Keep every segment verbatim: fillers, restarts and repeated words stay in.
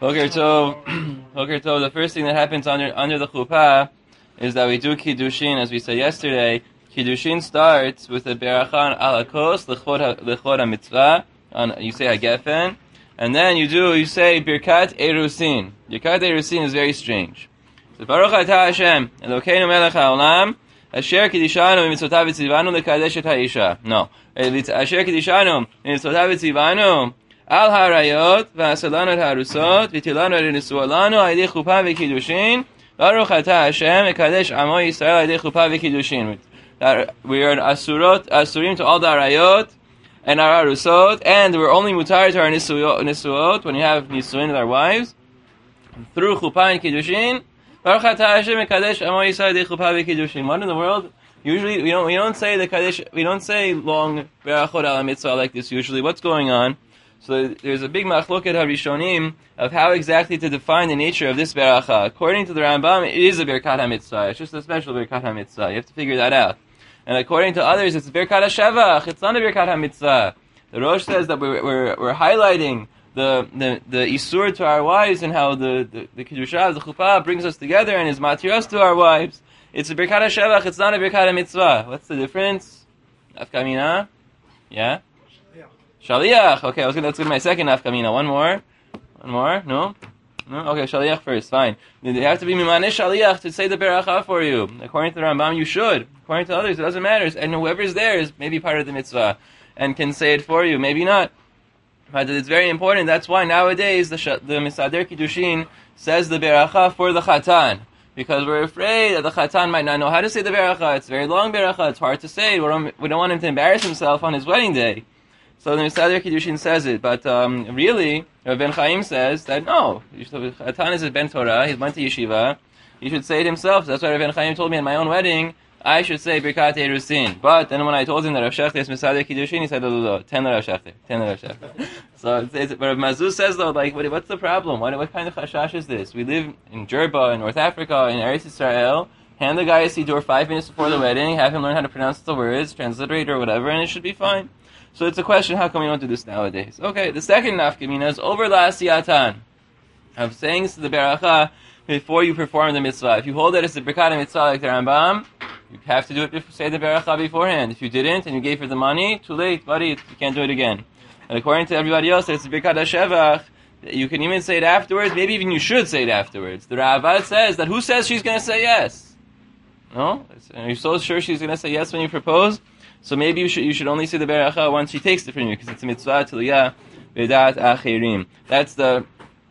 Boker Tov, Boker Tov, the first thing that happens under under the chuppah is that we do Kiddushin, as we said yesterday. Kiddushin starts with a berachan al hakos lechod ha-mitzvah, on, you say hagefen, and then you do, you say Birkat Erusin. Birkat Erusin is very strange. So Baruch atah Hashem, Elokeinu melech haolam, asher kiddishanu mitzvotav v'tzivanu lekadesh et ha'isha. No. Asher kiddishanu mitzvotav v'tzivanu al harayot v'asalanu et harusot v'tilanu et nisuolanu ha'idei chuppah v'kiddushin Baruch atah Hashem ekadesh amo Yisrael ha'idei chuppah v'kiddushin. We are asurot, asurim to all the harayot and our harusot, and we're only mutar to our nisuot when you have nisuin with our wives through chuppah and kiddushin. Baruch atah Hashem ekadesh amo Yisrael ha'idei chuppah v'kiddushin. What in the world? Usually we don't we don't say the kaddish, we don't say long berachot al mitzvah like this usually. What's going on? So there's a big machloket harishonim of how exactly to define the nature of this beracha. According to the Rambam, it is a berkat hamitzvah. It's just a special berkat hamitzvah. You have to figure that out. And according to others, it's berkat hashevach. It's not a berkat hamitzvah. The Rosh says that we're we're, we're highlighting the, the the isur to our wives and how the the, the kiddusha, the chuppah brings us together and is matiras to our wives. It's a berkat hashevach. It's not a berkat hamitzvah. What's the difference? Afkamina? Yeah. Shaliach. Okay, I was gonna, let's go to my second nafkamina. One more. One more. No? No? Okay, Shaliach first. Fine. You have to be mimaneh Shaliach to say the beracha for you. According to the Rambam, you should. According to others, it doesn't matter. And whoever's there is maybe part of the mitzvah and can say it for you. Maybe not. But it's very important. That's why nowadays the the Misader Kiddushin says the beracha for the Chatan. Because we're afraid that the Chatan might not know how to say the beracha. It's a very long beracha. It's hard to say. We don't, we don't want him to embarrass himself on his wedding day. So the Misader Kiddushin says it, but um, really, Rav Ben Chaim says that no, Chatan is a Ben Torah, he went to yeshiva, he should say it himself. That's why Rav Ben Chaim told me at my own wedding, I should say Birkat Erusin. But then when I told him that Rav Shechter is Misader Kiddushin, he said, no, no, no, ten Rav Shechter, ten Rav Shechter. So it's, it's, but Rav Mazuz says though, like, what, what's the problem? What, what kind of chashash is this? We live in Jerba, in North Africa, in Eretz Yisrael, hand the guy a siddur five minutes before the wedding, have him learn how to pronounce the words, transliterate or whatever, and it should be fine. So it's a question, how come we don't do this nowadays? Okay, the second nafkamina is over la'asiyatan, of saying to the beracha before you perform the mitzvah. If you hold that it's a berkat mitzvah like the Rambam, you have to do it before, say the beracha beforehand. If you didn't and you gave her the money, too late, buddy, you can't do it again. And according to everybody else, it's a berkat hashevach. You can even say it afterwards, maybe even you should say it afterwards. The Ravad says that who says she's going to say yes? No? Are you so sure she's going to say yes when you propose? So maybe you should you should only say the beracha once she takes it from you, because it's a mitzvah tiliyah v'dat achirim. That's the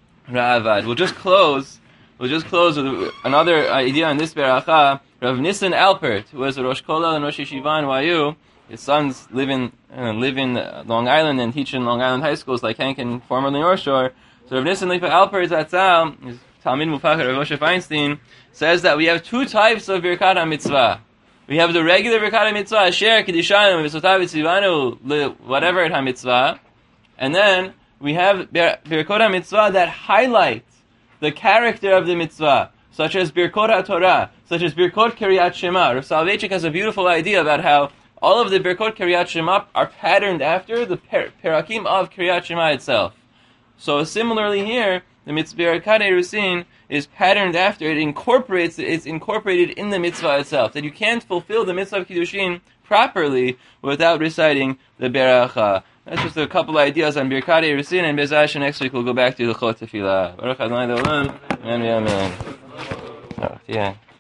Ravad. We'll just close. We'll just close with another idea on this beracha. Rav Nissen Alpert, who was a Rosh Kollel and Rosh Yeshiva in Y U, his sons live in uh, live in Long Island and teach in Long Island high schools like Hank and formerly North Shore. So Rav Nissen Alpert Zatzal, his Talmid Mufachar Rav Moshe Feinstein, says that we have two types of birkat HaMitzvah. We have the regular Birkat HaMitzvah, Asher, Kiddishanu, Mitzvotav V'tzivanu, whatever at HaMitzvah. And then we have Birkot HaMitzvah that highlight the character of the mitzvah, such as Birkot HaTorah, such as Birkot Kiryat Shema. Rav Soloveitchik has a beautiful idea about how all of the Birkot Kiryat Shema are patterned after the per- Perakim of Kiryat Shema itself. So similarly here, the mitzvah Birkat Erusin is patterned after, it incorporates, it's incorporated in the mitzvah itself. That you can't fulfill the mitzvah of Kiddushin properly without reciting the beracha. That's just a couple ideas on Birkat Erusin, and Be'ez Hashem next week we'll go back to the Chot Tefillah. Baruch Adonai Le'olam. Amen. Amen. Oh, yeah.